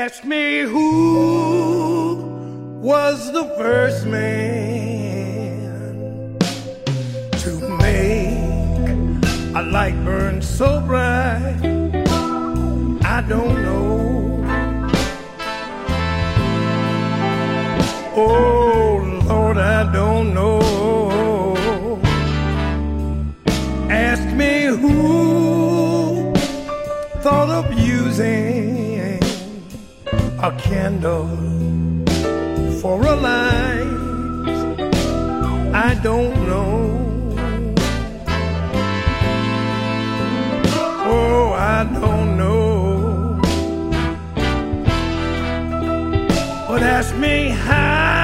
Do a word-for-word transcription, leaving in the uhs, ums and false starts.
Ask me who was the first man to make a light burn so bright. I don't know. Oh Lord, I don't know. Ask me who thought of using a candle for a light. I don't know. Oh, I don't know. But ask me how